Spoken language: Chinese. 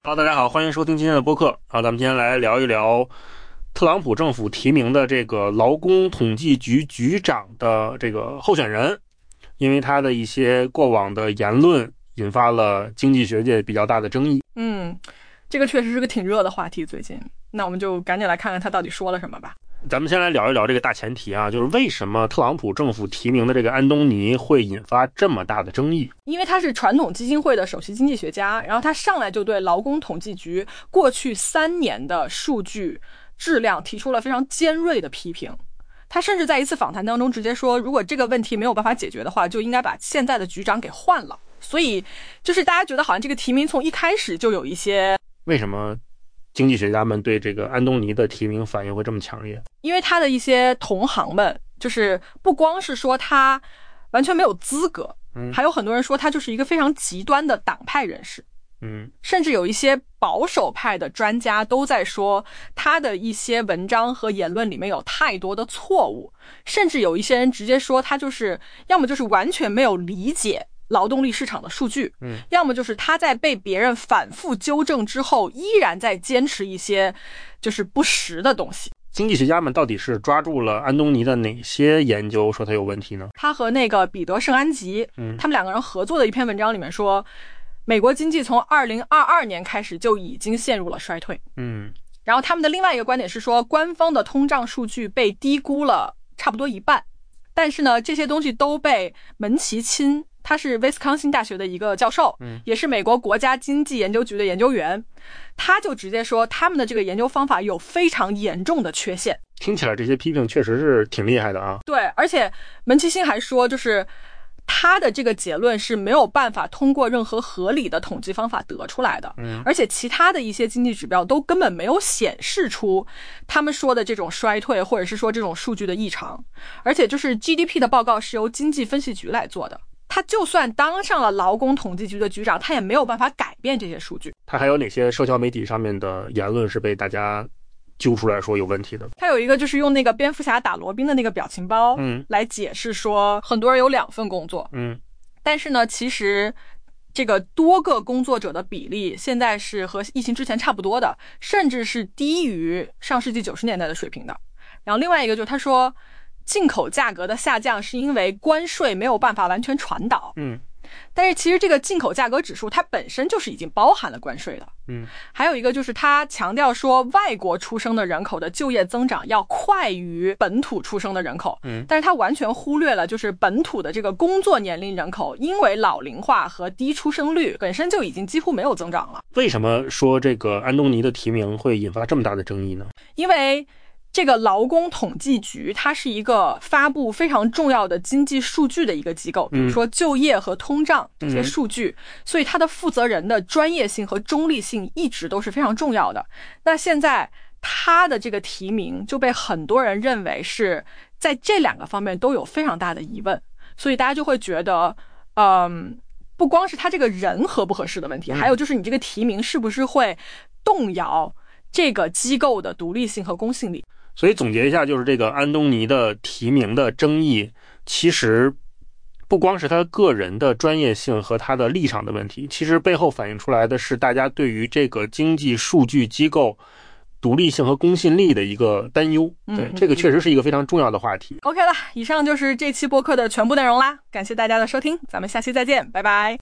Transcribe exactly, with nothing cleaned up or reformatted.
好，大家好，欢迎收听今天的播客。好，咱们今天来聊一聊特朗普政府提名的这个劳工统计局局长的这个候选人，因为他的一些过往的言论引发了经济学界比较大的争议。 嗯，这个确实是个挺热的话题最近。那我们就赶紧来看看他到底说了什么吧。 咱们先来聊一聊这个大前提啊，就是为什么特朗普政府提名的这个安东尼会引发这么大的争议？ 因为他是传统基金会的首席经济学家，然后他上来就对劳工统计局过去三年的数据质量提出了非常尖锐的批评。他甚至在一次访谈当中直接说，如果这个问题没有办法解决的话，就应该把现在的局长给换了。所以就是大家觉得好像这个提名从一开始就有一些， 为什么经济学家们对这个安东尼的提名反应会这么强烈？ 因为他的一些同行们就是不光是说他完全没有资格，嗯，还有很多人说他就是一个非常极端的党派人士，嗯，甚至有一些保守派的专家都在说他的一些文章和言论里面有太多的错误，甚至有一些人直接说他就是要么就是完全没有理解劳动力市场的数据，嗯，要么就是他在被别人反复纠正之后依然在坚持一些就是不实的东西。 经济学家们到底是抓住了安东尼的哪些研究说他有问题呢？ 他和那个彼得圣安吉，嗯，他们两个人合作的一篇文章里面说，美国经济从二零二二年开始就已经陷入了衰退，嗯，然后他们的另外一个观点是说，官方的通胀数据被低估了差不多一半，但是呢，这些东西都被门奇钦，他是威斯康星大学的一个教授，嗯，也是美国国家经济研究局的研究员，他就直接说他们的这个研究方法有非常严重的缺陷。 听起来这些批评确实是挺厉害的啊。 对，而且门奇钦还说，就是他的这个结论是没有办法通过任何合理的统计方法得出来的，嗯，而且其他的一些经济指标都根本没有显示出他们说的这种衰退，或者是说这种数据的异常。而且就是 G D P 的报告是由经济分析局来做的，他就算当上了劳工统计局的局长，他也没有办法改变这些数据。 他还有哪些社交媒体上面的言论是被大家揪出来说有问题的？ 他有一个就是用那个蝙蝠侠打罗宾的那个表情包，嗯，来解释说很多人有两份工作，嗯，但是呢，其实这个多个工作者的比例现在是和疫情之前差不多的，甚至是低于上世纪九十年代的水平的。然后另外一个就是他说，进口价格的下降是因为关税没有办法完全传导，嗯，但是其实这个进口价格指数它本身就是已经包含了关税的，嗯，还有一个就是他强调说外国出生的人口的就业增长要快于本土出生的人口，嗯，但是他完全忽略了就是本土的这个工作年龄人口因为老龄化和低出生率本身就已经几乎没有增长了。 为什么说这个安东尼的提名会引发这么大的争议呢？ 因为这个劳工统计局它是一个发布非常重要的经济数据的一个机构，比如说就业和通胀这些数据，所以它的负责人的专业性和中立性一直都是非常重要的。那现在他的这个提名就被很多人认为是在这两个方面都有非常大的疑问，所以大家就会觉得嗯，不光是他这个人合不合适的问题，还有就是你这个提名是不是会动摇这个机构的独立性和公信力。 所以总结一下，就是这个安东尼的提名的争议其实不光是他个人的专业性和他的立场的问题，其实背后反映出来的是大家对于这个经济数据机构独立性和公信力的一个担忧。对，嗯，这个确实是一个非常重要的话题。 OK 了，以上就是这期播客的全部内容啦，感谢大家的收听，咱们下期再见，拜拜。